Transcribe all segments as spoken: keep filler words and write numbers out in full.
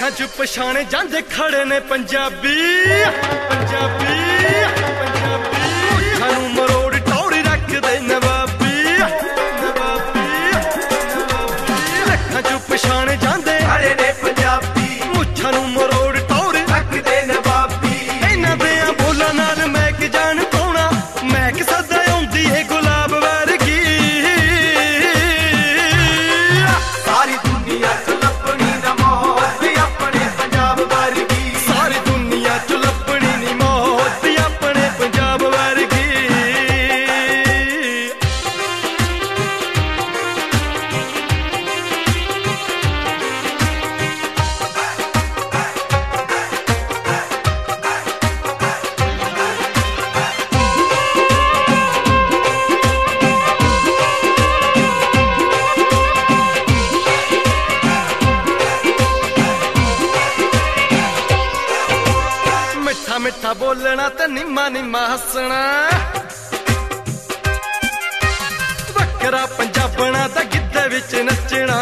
ਅੱਖਾਂ 'ਚ ਪਛਾਣੇ ਜਾਂਦੇ ਖੜੇ ਨੇ ਪੰਜਾਬੀ ਪੰਜਾਬੀ ਪੰਜਾਬੀ ਸਾਨੂੰ ਮਰੋੜ ਟੌੜੀ ਰੱਖਦੇ ਨਵਾਬੀ ਨਵਾਬੀ ਨਵਾਬੀ ਅੱਖਾਂ 'ਚ ਪਛਾਣੇ ਜਾਂਦੇ ਖੜੇ ਨੇ ਪੰਜਾਬੀ ਮੁੱਛਾਂ ਨੂੰ ਮਰੋੜ ਟੌੜੀ ਰੱਖਦੇ ਨਵਾਬੀ ਇਹਨਾਂ ਦੇ ਬੋਲਾਂ ਨਾਲ ਮੈਂ ਕਿ ਜਾਣ ਪਾਉਣਾ ਮੈਂ ਕਿ ਸਦਾ ਆਉਂਦੀ ਏ ਗੁਲਾਬ ਵਰਗੀ ਸਾਰੀ ਦੁਨੀਆ ਚ ਲੱਭਣੀ ਨਾ ਮੌਤ ਵੀ ਆਪਣੇ ਪੰਜਾਬ ਵਰਗੀ ਸਾਰੀ ਦੁਨੀਆ ਚ ਲੱਭਣੀ ਨੀ ਮੌਤ ਵੀ ਆਪਣੇ ਪੰਜਾਬ ਵਰਗੀ ਮਿੱਠਾ ਮਿੱਠਾ ਬੋਲਣਾ ਤੇ ਨਿੰਮਾ ਨਿੰਮਾ ਹੱਸਣਾ ਵੱਖਰਾ ਪੰਜਾਬਣਾ ਦਾ ਗਿੱਧੇ ਵਿੱਚ ਨੱਚਣਾ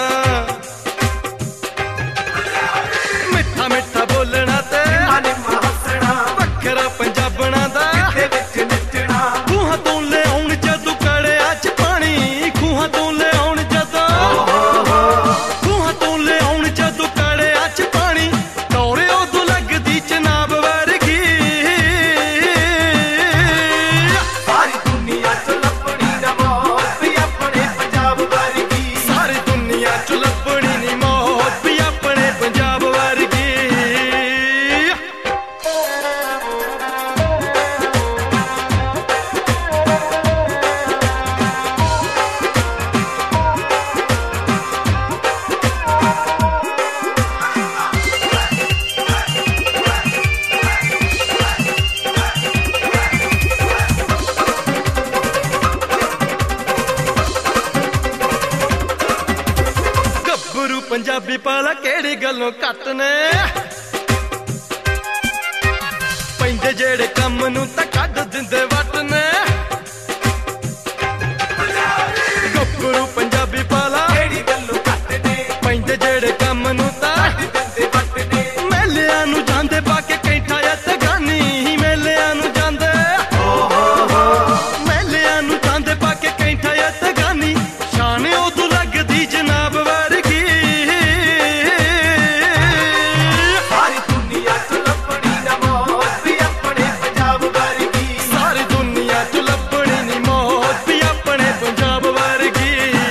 ਮਿੱਠਾ ਮਿੱਠਾ ਬੋਲਣਾ ਤੇ ਨਿੰਮਾ ਨਿੰਮਾ ਹੱਸਣਾ ਵੱਖਰਾ ਪੰਜਾਬਣਾ ਦਾ ਗਿੱਧੇ ਵਿੱਚ ਨੱਚਣਾ ਖੂਹਾਂ ਤੋਂ ਲਿਆਉਣ ਜਦੋਂ ਕੜਿਆ ਚ ਪਾਣੀ ਖੂਹਾਂ ਤੋਂ ਲਿਆਉਣ ਜਦੋਂ ਖੂਹਾਂ ਤੋਂ ਲਿਆਉਣ ਜਦੋਂ ਕੜਿਆ ਚ ਪਾਣੀ ਟੌਰੇ ਉਦੋਂ ਲੱਗਦੀ ਚਨਾਬ ਵਰਗੀ ਸਾਰੀ ਦੁਨੀਆ ਚ ਲੱਭਣੀ ਨਾ ਮੌਤ ਵੀ ਆਪਣੇ ਪੰਜਾਬ ਵਰਗੀ ਸਾਰੀ ਦੁਨੀਆ ਚ ਲੱਭਣੀ ਨੀ ਮੌਤ ਵੀ ਆਪਣੇ ਪੰਜਾਬ ਵਰਗੀ ਗੱਭਰੂ ਪੰਜਾਬੀ ਪਾਲਾ ਕਿਹੜੀ ਗੱਲੋਂ ਘੱਟ ਨੇ ਪੈਂਦੇ ਜਿਹੜੇ ਕੰਮ ਨੂੰ ਤਾਂ ਕੱਢ ਦਿੰਦੇ ਵੱਟ ਨੇ ਗੱਭਰੂ ਪੰਜਾਬੀ ਪਾਲਾ ਕਿਹੜੀ ਗੱਲੋਂ ਘੱਟ ਨੇ ਪੈਂਦੇ ਜਿਹੜੇ ਕੰਮ ਨੂੰ ਤਾਂ ਦਿੰਦੇ ਵੱਟ ਨੇ ਮੇਲਿਆਂ ਨੂੰ ਜਾਂਦੇ ਪਾ ਕੇ ਕੈਂਠਾ ਤੇ ਗਾਨੀ ਮੇਲਿਆਂ ਨੂੰ ਜਾਂਦੇ ਮੇਲਿਆਂ ਨੂੰ ਜਾਂਦੇ ਪਾ ਕੇ ਕੈਂਠਾ ਤੇ ਗਾਨੀ ਸ਼ਾਨ ਉਦੋਂ ਲੱਗਦੀ ਜਨਾਬ ਵਰਗੀ ਸਾਰੀ ਦੁਨੀਆ ਚ ਲੱਭਣੀ ਨਾ ਮੌਤ ਵੀ ਆਪਣੇ ਪੰਜਾਬ ਵਰਗੀ ਸਾਰੀ ਦੁਨੀਆ ਚ ਲੱਭਣੀ ਨੀ ਮੌਤ ਵੀ ਆਪਣੇ ਪੰਜਾਬ ਵਰਗੀ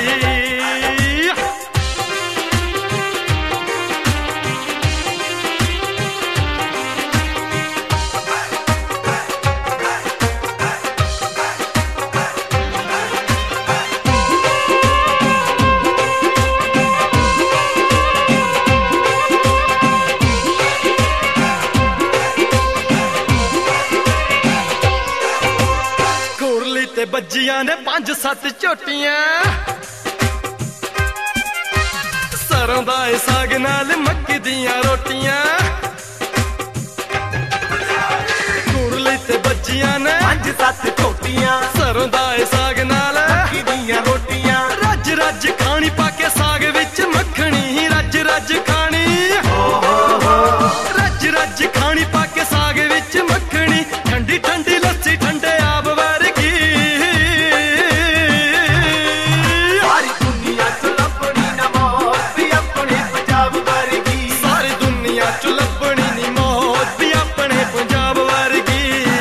ਕੁਰਲੀ ਤੇ ਬੱਜੀਆਂ ਨੇ ਪੰਜ ਸੱਤ ਝੋਟੀਆਂ ਸਰੋਂ ਦਾ ਏ ਸਾਗ ਨਾਲ ਮੱਕੀ ਦੀਆਂ ਰੋਟੀਆਂ ਕੁਰਲੀ ਤੇ ਬੱਜੀਆਂ ਨੇ ਪੰਜ ਸੱਤ ਝੋਟੀਆਂ ਸਰੋਂ ਦਾ ਏ ਸਾਗ ਨਾਲ ਮੱਕੀ ਦੀਆਂ ਰੋਟੀਆਂ ਰੱਜ ਰੱਜ ਖਾਣੀ ਪਾ ਕੇ ਸਾਗ ਵਿੱਚ ਮੱਖਣੀ ਰੱਜ ਰੱਜ ਖਾਣੀ ਰੱਜ ਰੱਜ ਖਾਣੀ ਪਾ ਕੇ ਸਾਗ ਵਿੱਚ ਮੱਖਣੀ ਠੰਡੀ ਠੰਡੀ ਲੱਸੀ ਠੰਡੇ ਆਬ ਵਰਗੀ ਸਾਰੀ ਦੁਨੀਆ ਚ ਲੱਭਣੀ ਨਾ ਮੌਤ ਵੀ ਆਪਣੇ ਪੰਜਾਬ ਵਰਗੀ ਸਾਰੀ ਦੁਨੀਆ ਚ ਲੱਭਣੀ ਨੀ ਮੌਤ ਵੀ ਆਪਣੇ ਪੰਜਾਬ ਵਰਗੀ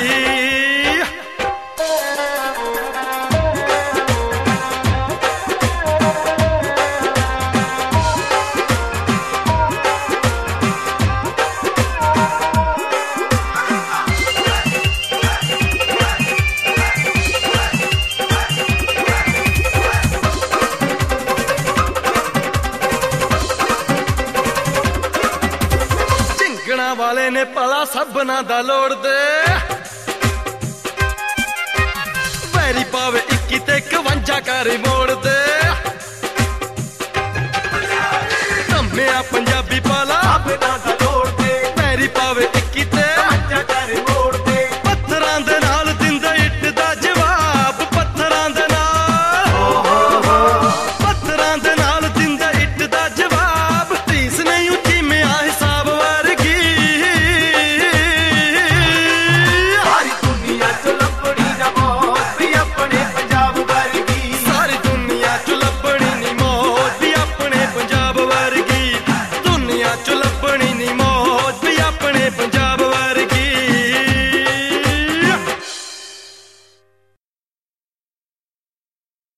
ਝਿੰਗਣਾ ਵਾਲੇ ਨੇ ਭਲਾ ਸਭਨਾ ਦਾ ਲੋੜਦੇ ਵੈਰੀ ਪਾਵੇ ਇੱਕੀ ਤੇ ਇਕਵੰਜਾ ਕਰ ਮੋੜਦੇ ਧੰਮਿਆ ਪੰਜਾਬੀ ਪਾਲਾ ਆਪਣਾ ਦਾ ਲੋੜ ਤੇ ਵੈਰੀ ਪਾਵੇ ਇੱਕੀ ਤੇ